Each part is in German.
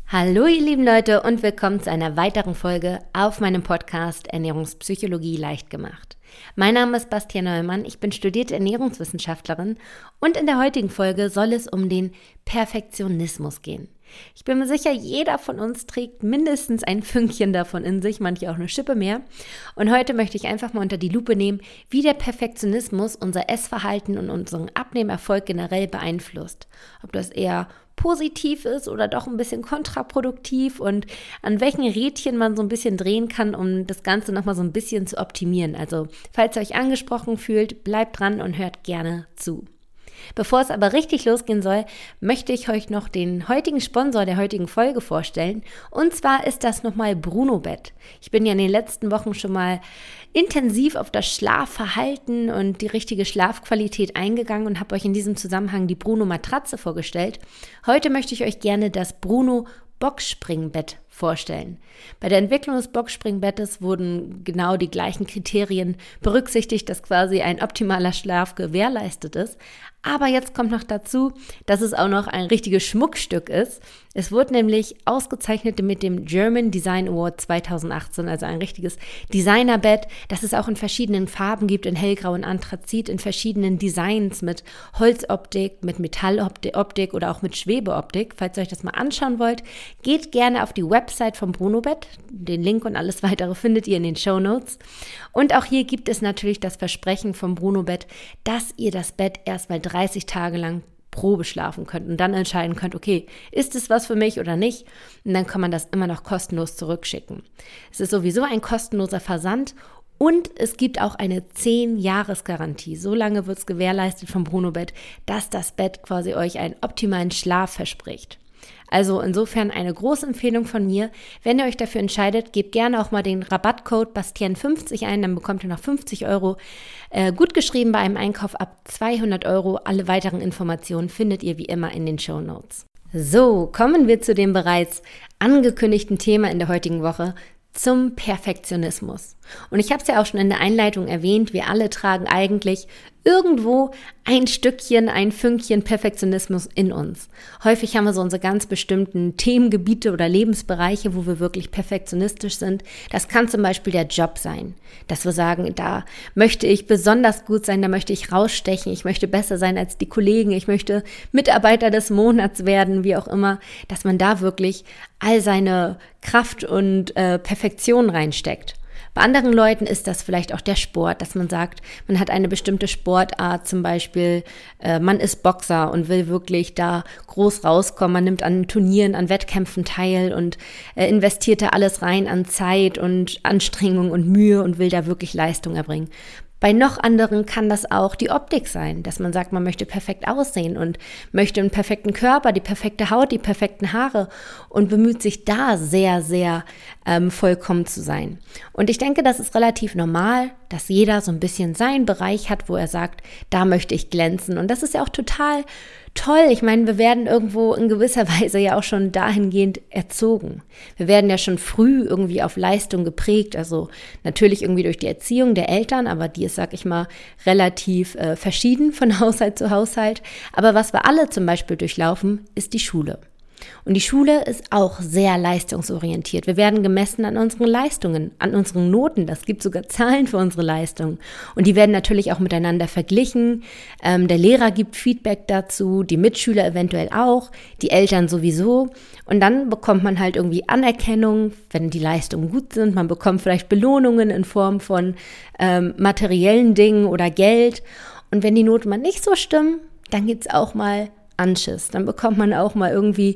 Hallo ihr lieben Leute und willkommen zu einer weiteren Folge auf meinem Podcast Ernährungspsychologie leicht gemacht. Mein Name ist Bastia Neumann, ich bin studierte Ernährungswissenschaftlerin und in der heutigen Folge soll es um den Perfektionismus gehen. Ich bin mir sicher, jeder von uns trägt mindestens ein Fünkchen davon in sich, manche auch eine Schippe mehr. Und heute möchte ich einfach mal unter die Lupe nehmen, wie der Perfektionismus unser Essverhalten und unseren Abnehmerfolg generell beeinflusst. Ob das eher positiv ist oder doch ein bisschen kontraproduktiv und an welchen Rädchen man so ein bisschen drehen kann, um das Ganze nochmal so ein bisschen zu optimieren. Also, falls ihr euch angesprochen fühlt, bleibt dran und hört gerne zu. Bevor es aber richtig losgehen soll, möchte ich euch noch den heutigen Sponsor der heutigen Folge vorstellen. Und zwar ist das nochmal Brunobett. Ich bin ja in den letzten Wochen schon mal intensiv auf das Schlafverhalten und die richtige Schlafqualität eingegangen und habe euch in diesem Zusammenhang die Bruno-Matratze vorgestellt. Heute möchte ich euch gerne das Bruno-Boxspringbett vorstellen. Bei der Entwicklung des Boxspringbettes wurden genau die gleichen Kriterien berücksichtigt, dass quasi ein optimaler Schlaf gewährleistet ist. Aber jetzt kommt noch dazu, dass es auch noch ein richtiges Schmuckstück ist. Es wurde nämlich ausgezeichnet mit dem German Design Award 2018, also ein richtiges Designerbett, das es auch in verschiedenen Farben gibt, in hellgrau und Anthrazit, in verschiedenen Designs mit Holzoptik, mit Metalloptik oder auch mit Schwebeoptik. Falls ihr euch das mal anschauen wollt, geht gerne auf die Website vom Brunobett. Den Link und alles weitere findet ihr in den Shownotes. Und auch hier gibt es natürlich das Versprechen vom Brunobett, dass ihr das Bett erstmal 30 Tage lang Probe schlafen könnt und dann entscheiden könnt, okay, ist es was für mich oder nicht? Und dann kann man das immer noch kostenlos zurückschicken. Es ist sowieso ein kostenloser Versand und es gibt auch eine 10-Jahres-Garantie. So lange wird es gewährleistet vom Brunobett, dass das Bett quasi euch einen optimalen Schlaf verspricht. Also insofern eine große Empfehlung von mir. Wenn ihr euch dafür entscheidet, gebt gerne auch mal den Rabattcode Bastian50 ein, dann bekommt ihr noch 50 € gut geschrieben bei einem Einkauf ab 200 €. Alle weiteren Informationen findet ihr wie immer in den Shownotes. So, kommen wir zu dem bereits angekündigten Thema in der heutigen Woche, zum Perfektionismus. Und ich habe es ja auch schon in der Einleitung erwähnt, wir alle tragen eigentlich irgendwo ein Stückchen, ein Fünkchen Perfektionismus in uns. Häufig haben wir so unsere ganz bestimmten Themengebiete oder Lebensbereiche, wo wir wirklich perfektionistisch sind. Das kann zum Beispiel der Job sein, dass wir sagen, da möchte ich besonders gut sein, da möchte ich rausstechen, ich möchte besser sein als die Kollegen, ich möchte Mitarbeiter des Monats werden, wie auch immer, dass man da wirklich all seine Kraft und Perfektion reinsteckt. Bei anderen Leuten ist das vielleicht auch der Sport, dass man sagt, man hat eine bestimmte Sportart, zum Beispiel man ist Boxer und will wirklich da groß rauskommen, man nimmt an Turnieren, an Wettkämpfen teil und investiert da alles rein an Zeit und Anstrengung und Mühe und will da wirklich Leistung erbringen. Bei noch anderen kann das auch die Optik sein, dass man sagt, man möchte perfekt aussehen und möchte einen perfekten Körper, die perfekte Haut, die perfekten Haare und bemüht sich da sehr, sehr vollkommen zu sein. Und ich denke, das ist relativ normal, dass jeder so ein bisschen seinen Bereich hat, wo er sagt, da möchte ich glänzen. Und das ist ja auch total toll. Ich meine, wir werden irgendwo in gewisser Weise ja auch schon dahingehend erzogen. Wir werden ja schon früh irgendwie auf Leistung geprägt, also natürlich irgendwie durch die Erziehung der Eltern, aber die ist, sag ich mal, relativ verschieden von Haushalt zu Haushalt. Aber was wir alle zum Beispiel durchlaufen, ist die Schule. Und die Schule ist auch sehr leistungsorientiert. Wir werden gemessen an unseren Leistungen, an unseren Noten. Das gibt sogar Zahlen für unsere Leistungen. Und die werden natürlich auch miteinander verglichen. Der Lehrer gibt Feedback dazu, die Mitschüler eventuell auch, die Eltern sowieso. Und dann bekommt man halt irgendwie Anerkennung, wenn die Leistungen gut sind. Man bekommt vielleicht Belohnungen in Form von materiellen Dingen oder Geld. Und wenn die Noten mal nicht so stimmen, dann gibt's auch mal Anschiss. Dann bekommt man auch mal irgendwie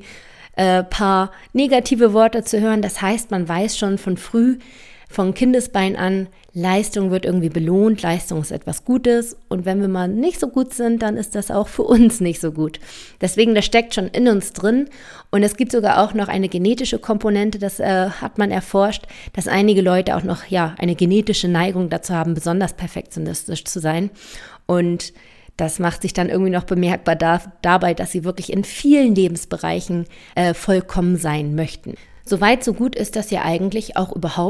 paar negative Worte zu hören. Das heißt, man weiß schon von früh, von Kindesbein an, Leistung wird irgendwie belohnt, Leistung ist etwas Gutes und wenn wir mal nicht so gut sind, dann ist das auch für uns nicht so gut. Deswegen, das steckt schon in uns drin und es gibt sogar auch noch eine genetische Komponente, das hat man erforscht, dass einige Leute auch noch eine genetische Neigung dazu haben, besonders perfektionistisch zu sein und das macht sich dann irgendwie noch bemerkbar dabei, dass sie wirklich in vielen Lebensbereichen vollkommen sein möchten. Soweit, so gut ist das ja eigentlich auch überhaupt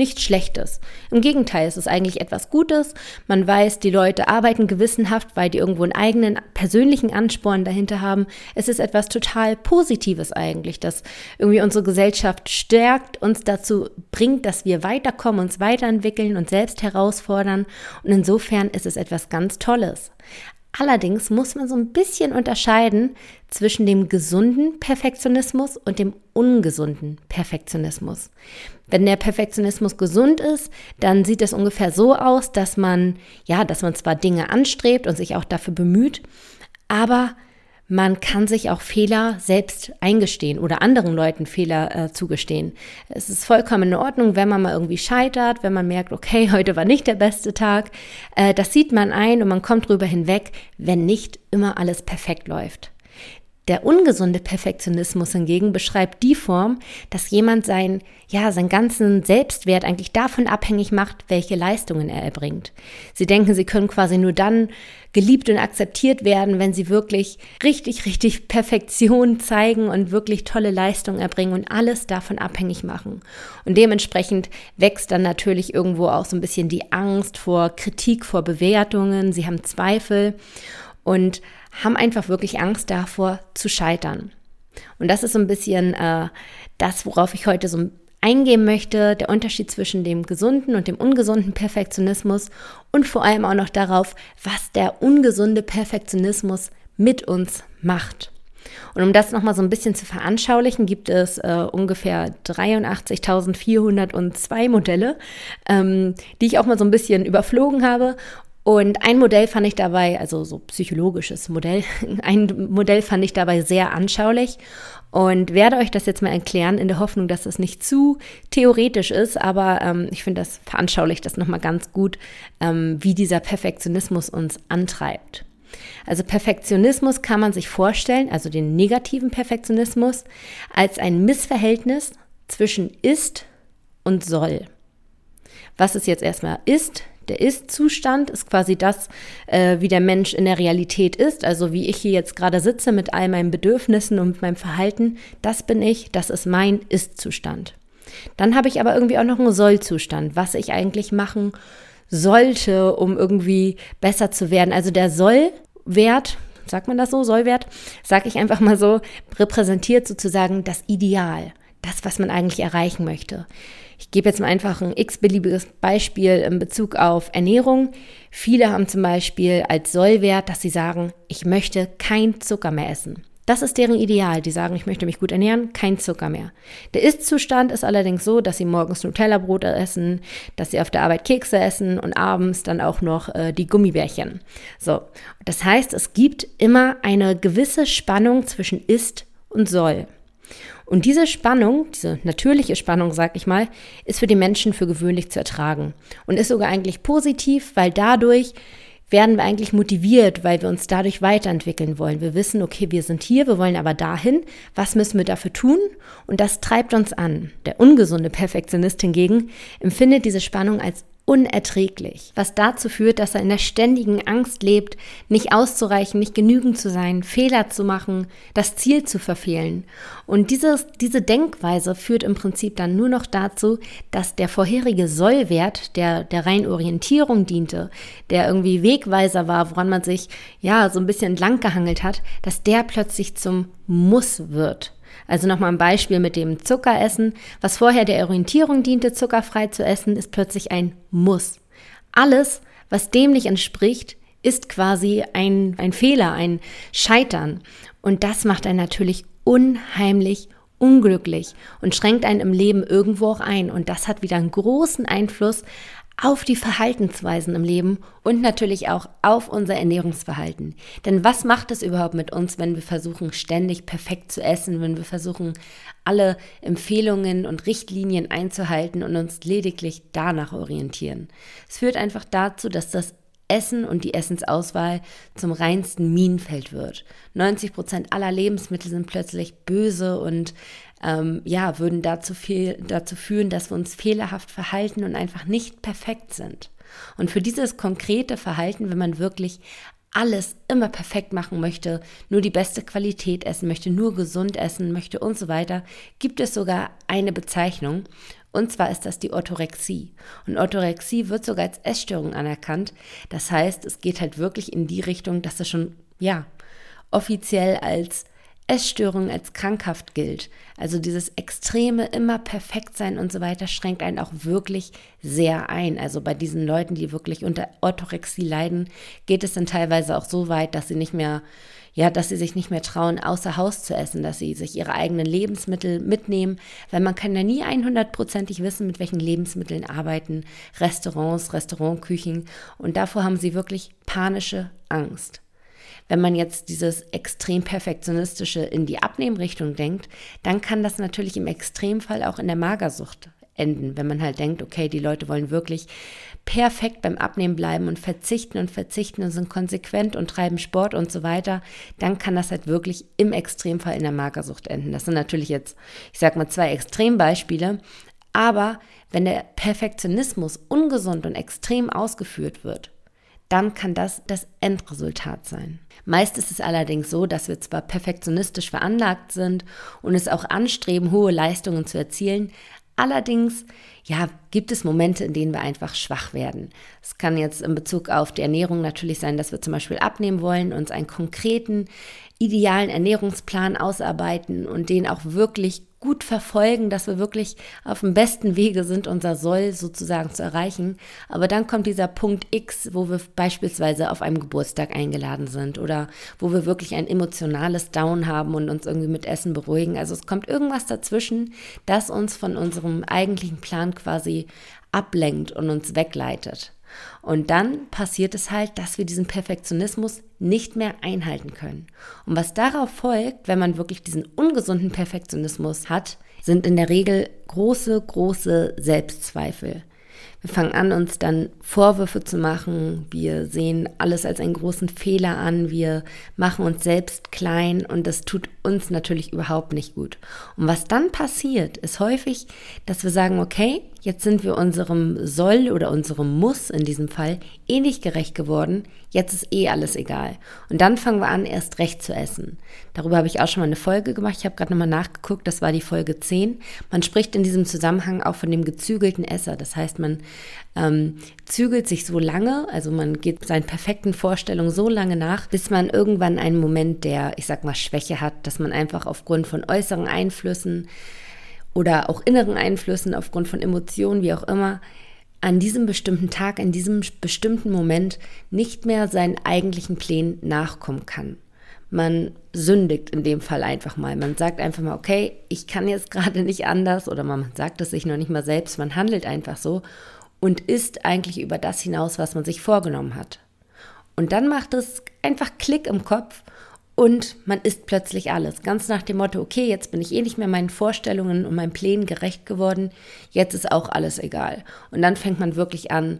nichts Schlechtes. Im Gegenteil, es ist eigentlich etwas Gutes. Man weiß, die Leute arbeiten gewissenhaft, weil die irgendwo einen eigenen persönlichen Ansporn dahinter haben. Es ist etwas total Positives eigentlich, das irgendwie unsere Gesellschaft stärkt, uns dazu bringt, dass wir weiterkommen, uns weiterentwickeln und selbst herausfordern. Und insofern ist es etwas ganz Tolles. Allerdings muss man so ein bisschen unterscheiden zwischen dem gesunden Perfektionismus und dem ungesunden Perfektionismus. Wenn der Perfektionismus gesund ist, dann sieht es ungefähr so aus, dass man zwar Dinge anstrebt und sich auch dafür bemüht, aber man kann sich auch Fehler selbst eingestehen oder anderen Leuten Fehler zugestehen. Es ist vollkommen in Ordnung, wenn man mal irgendwie scheitert, wenn man merkt, okay, heute war nicht der beste Tag. Das sieht man ein und man kommt drüber hinweg, wenn nicht immer alles perfekt läuft. Der ungesunde Perfektionismus hingegen beschreibt die Form, dass jemand seinen ganzen Selbstwert eigentlich davon abhängig macht, welche Leistungen er erbringt. Sie denken, sie können quasi nur dann geliebt und akzeptiert werden, wenn sie wirklich richtig Perfektion zeigen und wirklich tolle Leistungen erbringen und alles davon abhängig machen. Und dementsprechend wächst dann natürlich irgendwo auch so ein bisschen die Angst vor Kritik, vor Bewertungen. Sie haben Zweifel und haben einfach wirklich Angst davor zu scheitern. Und das ist so ein bisschen das, worauf ich heute so eingehen möchte, der Unterschied zwischen dem gesunden und dem ungesunden Perfektionismus und vor allem auch noch darauf, was der ungesunde Perfektionismus mit uns macht. Und um das nochmal so ein bisschen zu veranschaulichen, gibt es ungefähr 83.402 Modelle, die ich auch mal so ein bisschen überflogen habe. Und ein Modell fand ich dabei, also so psychologisches Modell, ein Modell fand ich dabei sehr anschaulich und werde euch das jetzt mal erklären, in der Hoffnung, dass das nicht zu theoretisch ist, aber ich finde, das veranschaulicht das nochmal ganz gut, wie dieser Perfektionismus uns antreibt. Also Perfektionismus kann man sich vorstellen, also den negativen Perfektionismus, als ein Missverhältnis zwischen ist und soll. Was es jetzt erstmal ist, der Ist-Zustand ist quasi das, wie der Mensch in der Realität ist, also wie ich hier jetzt gerade sitze mit all meinen Bedürfnissen und mit meinem Verhalten, das bin ich, das ist mein Ist-Zustand. Dann habe ich aber irgendwie auch noch einen Soll-Zustand, was ich eigentlich machen sollte, um irgendwie besser zu werden. Also der Soll-Wert, sagt man das so, Sollwert, sage ich einfach mal so, repräsentiert sozusagen das Ideal, das, was man eigentlich erreichen möchte. Ich gebe jetzt mal einfach ein x-beliebiges Beispiel in Bezug auf Ernährung. Viele haben zum Beispiel als Sollwert, dass sie sagen, ich möchte kein Zucker mehr essen. Das ist deren Ideal. Die sagen, ich möchte mich gut ernähren, kein Zucker mehr. Der Ist-Zustand ist allerdings so, dass sie morgens Nutella-Brot essen, dass sie auf der Arbeit Kekse essen und abends dann auch noch die Gummibärchen. So, das heißt, es gibt immer eine gewisse Spannung zwischen Ist und Soll. Und diese Spannung, diese natürliche Spannung, sag ich mal, ist für die Menschen für gewöhnlich zu ertragen und ist sogar eigentlich positiv, weil dadurch werden wir eigentlich motiviert, weil wir uns dadurch weiterentwickeln wollen. Wir wissen, okay, wir sind hier, wir wollen aber dahin. Was müssen wir dafür tun? Und das treibt uns an. Der ungesunde Perfektionist hingegen empfindet diese Spannung als unerträglich, was dazu führt, dass er in der ständigen Angst lebt, nicht auszureichen, nicht genügend zu sein, Fehler zu machen, das Ziel zu verfehlen. Und diese Denkweise führt im Prinzip dann nur noch dazu, dass der vorherige Sollwert, der reinen Orientierung diente, der irgendwie Wegweiser war, woran man sich so ein bisschen entlang gehangelt hat, dass der plötzlich zum Muss wird. Also nochmal ein Beispiel mit dem Zuckeressen. Was vorher der Orientierung diente, zuckerfrei zu essen, ist plötzlich ein Muss. Alles, was dem nicht entspricht, ist quasi ein Fehler, ein Scheitern. Und das macht einen natürlich unheimlich unglücklich und schränkt einen im Leben irgendwo auch ein. Und das hat wieder einen großen Einfluss auf die Verhaltensweisen im Leben und natürlich auch auf unser Ernährungsverhalten. Denn was macht es überhaupt mit uns, wenn wir versuchen, ständig perfekt zu essen, wenn wir versuchen, alle Empfehlungen und Richtlinien einzuhalten und uns lediglich danach orientieren? Es führt einfach dazu, dass das Essen und die Essensauswahl zum reinsten Minenfeld wird. 90% aller Lebensmittel sind plötzlich böse und würden dazu führen, dass wir uns fehlerhaft verhalten und einfach nicht perfekt sind. Und für dieses konkrete Verhalten, wenn man wirklich alles immer perfekt machen möchte, nur die beste Qualität essen möchte, nur gesund essen möchte und so weiter, gibt es sogar eine Bezeichnung. Und zwar ist das die Orthorexie. Und Orthorexie wird sogar als Essstörung anerkannt. Das heißt, es geht halt wirklich in die Richtung, dass es schon, offiziell als Essstörung, als krankhaft gilt. Also dieses extreme, immer perfekt sein und so weiter schränkt einen auch wirklich sehr ein. Also bei diesen Leuten, die wirklich unter Orthorexie leiden, geht es dann teilweise auch so weit, dass sie sich nicht mehr trauen, außer Haus zu essen, dass sie sich ihre eigenen Lebensmittel mitnehmen, weil man kann ja nie 100%ig wissen, mit welchen Lebensmitteln arbeiten Restaurants, Restaurantküchen, und davor haben sie wirklich panische Angst. Wenn man jetzt dieses extrem perfektionistische in die Abnehmrichtung denkt, dann kann das natürlich im Extremfall auch in der Magersucht enden, wenn man halt denkt, okay, die Leute wollen wirklich perfekt beim Abnehmen bleiben und verzichten und sind konsequent und treiben Sport und so weiter, dann kann das halt wirklich im Extremfall in der Magersucht enden. Das sind natürlich jetzt, ich sag mal, 2 Extrembeispiele, aber wenn der Perfektionismus ungesund und extrem ausgeführt wird, dann kann das das Endresultat sein. Meist ist es allerdings so, dass wir zwar perfektionistisch veranlagt sind und es auch anstreben, hohe Leistungen zu erzielen, allerdings gibt es Momente, in denen wir einfach schwach werden. Es kann jetzt in Bezug auf die Ernährung natürlich sein, dass wir zum Beispiel abnehmen wollen, uns einen konkreten, idealen Ernährungsplan ausarbeiten und den auch wirklich gut verfolgen, dass wir wirklich auf dem besten Wege sind, unser Soll sozusagen zu erreichen. Aber dann kommt dieser Punkt X, wo wir beispielsweise auf einem Geburtstag eingeladen sind oder wo wir wirklich ein emotionales Down haben und uns irgendwie mit Essen beruhigen. Also es kommt irgendwas dazwischen, das uns von unserem eigentlichen Plan quasi ablenkt und uns wegleitet. Und dann passiert es halt, dass wir diesen Perfektionismus nicht mehr einhalten können. Und was darauf folgt, wenn man wirklich diesen ungesunden Perfektionismus hat, sind in der Regel große, große Selbstzweifel. Wir fangen an, uns dann Vorwürfe zu machen. Wir sehen alles als einen großen Fehler an. Wir machen uns selbst klein und das tut uns natürlich überhaupt nicht gut. Und was dann passiert, ist häufig, dass wir sagen, okay, jetzt sind wir unserem Soll oder unserem Muss in diesem Fall nicht gerecht geworden. Jetzt ist alles egal. Und dann fangen wir an, erst recht zu essen. Darüber habe ich auch schon mal eine Folge gemacht. Ich habe gerade nochmal nachgeguckt, das war die Folge 10. Man spricht in diesem Zusammenhang auch von dem gezügelten Esser. Das heißt, man zügelt sich so lange, also man geht seinen perfekten Vorstellungen so lange nach, bis man irgendwann einen Moment der, ich sag mal, Schwäche hat, dass man einfach aufgrund von äußeren Einflüssen oder auch inneren Einflüssen, aufgrund von Emotionen, wie auch immer, an diesem bestimmten Tag, in diesem bestimmten Moment nicht mehr seinen eigentlichen Plänen nachkommen kann. Man sündigt in dem Fall einfach mal. Man sagt einfach mal, okay, ich kann jetzt gerade nicht anders, oder man sagt es sich noch nicht mal selbst, man handelt einfach so und isst eigentlich über das hinaus, was man sich vorgenommen hat. Und dann macht es einfach Klick im Kopf und man isst plötzlich alles. Ganz nach dem Motto, okay, jetzt bin ich nicht mehr meinen Vorstellungen und meinen Plänen gerecht geworden, jetzt ist auch alles egal. Und dann fängt man wirklich an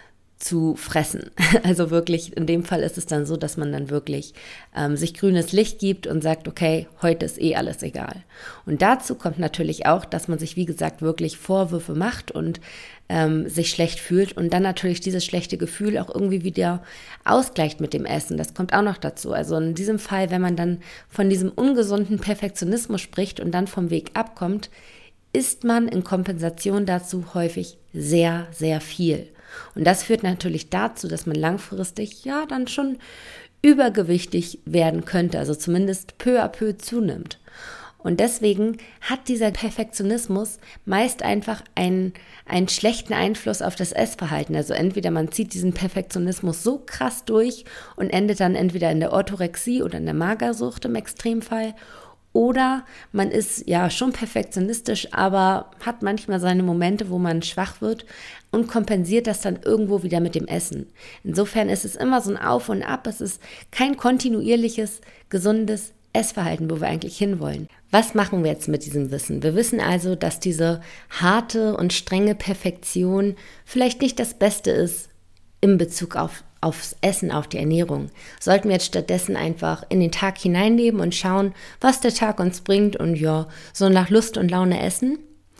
zu fressen. Also wirklich, in dem Fall ist es dann so, dass man dann wirklich sich grünes Licht gibt und sagt, okay, heute ist alles egal. Und dazu kommt natürlich auch, dass man sich, wie gesagt, wirklich Vorwürfe macht und sich schlecht fühlt und dann natürlich dieses schlechte Gefühl auch irgendwie wieder ausgleicht mit dem Essen. Das kommt auch noch dazu. Also in diesem Fall, wenn man dann von diesem ungesunden Perfektionismus spricht und dann vom Weg abkommt, isst man in Kompensation dazu häufig sehr, sehr viel. Und das führt natürlich dazu, dass man langfristig dann schon übergewichtig werden könnte, also zumindest peu à peu zunimmt. Und deswegen hat dieser Perfektionismus meist einfach einen schlechten Einfluss auf das Essverhalten. Also entweder man zieht diesen Perfektionismus so krass durch und endet dann entweder in der Orthorexie oder in der Magersucht im Extremfall. Oder man ist schon perfektionistisch, aber hat manchmal seine Momente, wo man schwach wird und kompensiert das dann irgendwo wieder mit dem Essen. Insofern ist es immer so ein Auf und Ab. Es ist kein kontinuierliches, gesundes Essverhalten, wo wir eigentlich hinwollen. Was machen wir jetzt mit diesem Wissen? Wir wissen also, dass diese harte und strenge Perfektion vielleicht nicht das Beste ist in Bezug aufs Essen, auf die Ernährung. Sollten wir jetzt stattdessen einfach in den Tag hineinleben und schauen, was der Tag uns bringt und so nach Lust und Laune essen?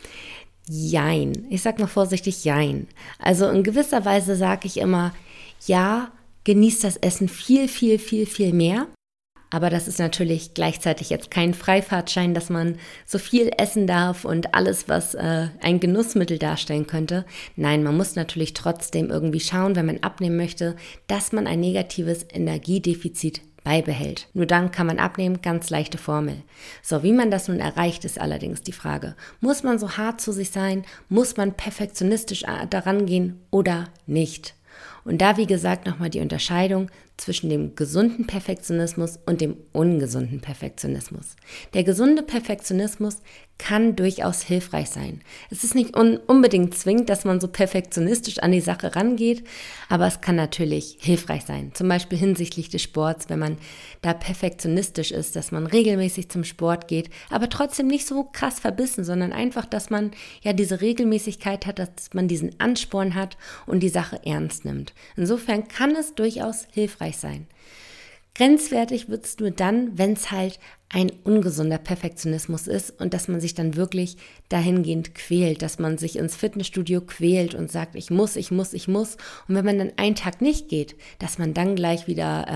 Jein. Ich sag mal vorsichtig, jein. Also in gewisser Weise sage ich immer, genießt das Essen viel, viel, viel, viel mehr. Aber das ist natürlich gleichzeitig jetzt kein Freifahrtschein, dass man so viel essen darf und alles, was ein Genussmittel darstellen könnte. Nein, man muss natürlich trotzdem irgendwie schauen, wenn man abnehmen möchte, dass man ein negatives Energiedefizit beibehält. Nur dann kann man abnehmen, ganz leichte Formel. So, wie man das nun erreicht, ist allerdings die Frage. Muss man so hart zu sich sein? Muss man perfektionistisch daran gehen oder nicht? Und da, wie gesagt, nochmal die Unterscheidung zwischen dem gesunden Perfektionismus und dem ungesunden Perfektionismus. Der gesunde Perfektionismus kann durchaus hilfreich sein. Es ist nicht unbedingt zwingend, dass man so perfektionistisch an die Sache rangeht, aber es kann natürlich hilfreich sein. Zum Beispiel hinsichtlich des Sports, wenn man da perfektionistisch ist, dass man regelmäßig zum Sport geht, aber trotzdem nicht so krass verbissen, sondern einfach, dass man ja diese Regelmäßigkeit hat, dass man diesen Ansporn hat und die Sache ernst nimmt. Insofern kann es durchaus hilfreich sein. Grenzwertig wird es nur dann, wenn es halt ein ungesunder Perfektionismus ist und dass man sich dann wirklich dahingehend quält, dass man sich ins Fitnessstudio quält und sagt, ich muss. Und wenn man dann einen Tag nicht geht, dass man dann gleich wieder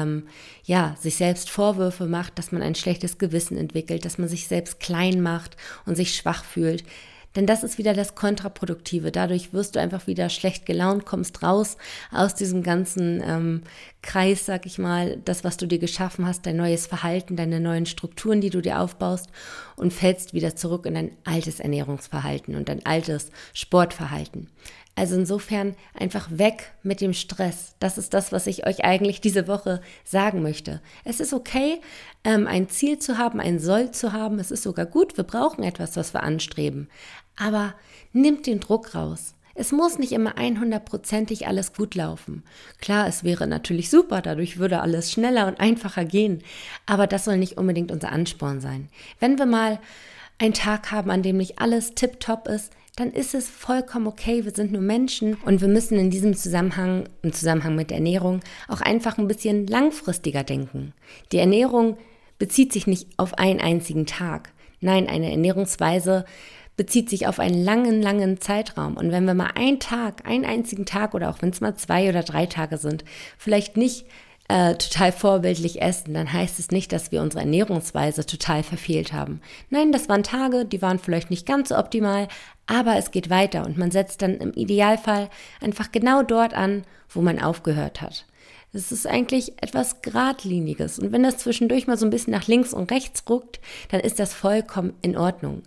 sich selbst Vorwürfe macht, dass man ein schlechtes Gewissen entwickelt, dass man sich selbst klein macht und sich schwach fühlt. Denn das ist wieder das Kontraproduktive. Dadurch wirst du einfach wieder schlecht gelaunt, kommst raus aus diesem ganzen Kreis, sag ich mal, das, was du dir geschaffen hast, dein neues Verhalten, deine neuen Strukturen, die du dir aufbaust und fällst wieder zurück in dein altes Ernährungsverhalten und dein altes Sportverhalten. Also insofern einfach weg mit dem Stress. Das ist das, was ich euch eigentlich diese Woche sagen möchte. Es ist okay, ein Ziel zu haben, ein Soll zu haben. Es ist sogar gut, wir brauchen etwas, was wir anstreben. Aber nimmt den Druck raus. Es muss nicht immer 100%ig alles gut laufen. Klar, es wäre natürlich super, dadurch würde alles schneller und einfacher gehen. Aber das soll nicht unbedingt unser Ansporn sein. Wenn wir mal einen Tag haben, an dem nicht alles tipptopp ist, dann ist es vollkommen okay, wir sind nur Menschen und wir müssen in diesem Zusammenhang, im Zusammenhang mit der Ernährung, auch einfach ein bisschen langfristiger denken. Die Ernährung bezieht sich nicht auf einen einzigen Tag. Nein, eine Ernährungsweise bezieht sich auf einen langen Zeitraum. Und wenn wir mal einen einzigen Tag oder auch wenn es mal 2 oder 3 Tage sind, vielleicht nicht total vorbildlich essen, dann heißt es nicht, dass wir unsere Ernährungsweise total verfehlt haben. Nein, das waren Tage, die waren vielleicht nicht ganz so optimal, aber es geht weiter und man setzt dann im Idealfall einfach genau dort an, wo man aufgehört hat. Das ist eigentlich etwas Geradliniges und wenn das zwischendurch mal so ein bisschen nach links und rechts ruckt, dann ist das vollkommen in Ordnung.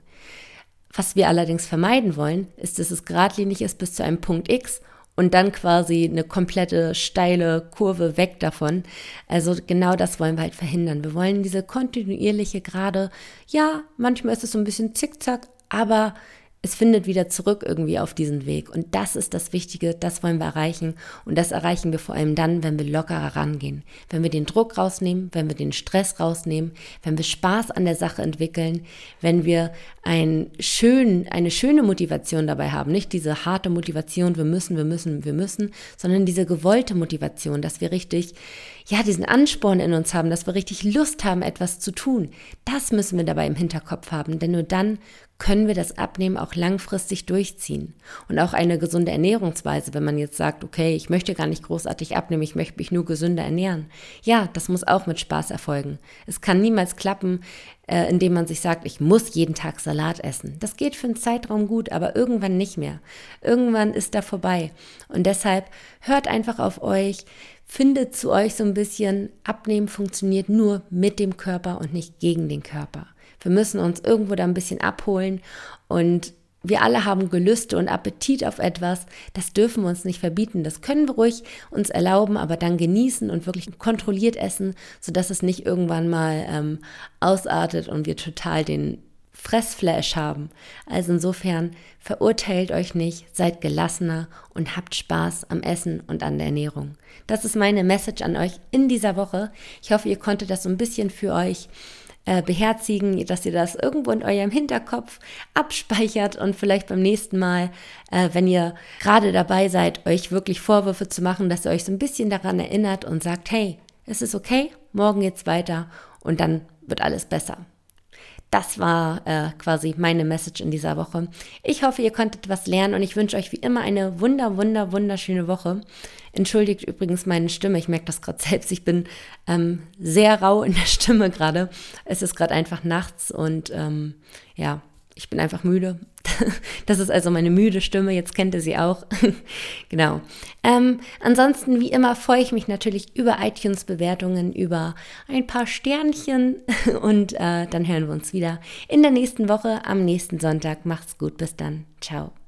Was wir allerdings vermeiden wollen, ist, dass es geradlinig ist bis zu einem Punkt X und dann quasi eine komplette steile Kurve weg davon. Also genau das wollen wir halt verhindern. Wir wollen diese kontinuierliche Gerade, ja, manchmal ist es so ein bisschen zickzack, aber es findet wieder zurück irgendwie auf diesen Weg. Und das ist das Wichtige, das wollen wir erreichen. Und das erreichen wir vor allem dann, wenn wir lockerer rangehen. Wenn wir den Druck rausnehmen, wenn wir den Stress rausnehmen, wenn wir Spaß an der Sache entwickeln, wenn wir eine schöne Motivation dabei haben. Nicht diese harte Motivation, wir müssen, sondern diese gewollte Motivation, dass wir richtig, diesen Ansporn in uns haben, dass wir richtig Lust haben, etwas zu tun. Das müssen wir dabei im Hinterkopf haben, denn nur dann können wir das Abnehmen auch langfristig durchziehen. Und auch eine gesunde Ernährungsweise, wenn man jetzt sagt, okay, ich möchte gar nicht großartig abnehmen, ich möchte mich nur gesünder ernähren. Ja, das muss auch mit Spaß erfolgen. Es kann niemals klappen, indem man sich sagt, ich muss jeden Tag Salat essen. Das geht für einen Zeitraum gut, aber irgendwann nicht mehr. Irgendwann ist da vorbei. Und deshalb hört einfach auf euch, findet zu euch so ein bisschen, Abnehmen funktioniert nur mit dem Körper und nicht gegen den Körper. Wir müssen uns irgendwo da ein bisschen abholen und wir alle haben Gelüste und Appetit auf etwas. Das dürfen wir uns nicht verbieten. Das können wir ruhig uns erlauben, aber dann genießen und wirklich kontrolliert essen, sodass es nicht irgendwann mal ausartet und wir total den Fressflash haben. Also insofern verurteilt euch nicht, seid gelassener und habt Spaß am Essen und an der Ernährung. Das ist meine Message an euch in dieser Woche. Ich hoffe, ihr konntet das so ein bisschen für euch beherzigen, dass ihr das irgendwo in eurem Hinterkopf abspeichert und vielleicht beim nächsten Mal, wenn ihr gerade dabei seid, euch wirklich Vorwürfe zu machen, dass ihr euch so ein bisschen daran erinnert und sagt, hey, es ist okay, morgen geht's weiter und dann wird alles besser. das war quasi meine Message in dieser Woche. Ich hoffe, ihr konntet was lernen und ich wünsche euch wie immer eine wunderschöne Woche. Entschuldigt übrigens meine Stimme, ich merke das gerade selbst, ich bin sehr rau in der Stimme gerade. Es ist gerade einfach nachts und ich bin einfach müde. Das ist also meine müde Stimme, jetzt kennt ihr sie auch. Genau. Ansonsten, wie immer, freue ich mich natürlich über iTunes-Bewertungen, über ein paar Sternchen und dann hören wir uns wieder in der nächsten Woche am nächsten Sonntag. Macht's gut, bis dann. Ciao.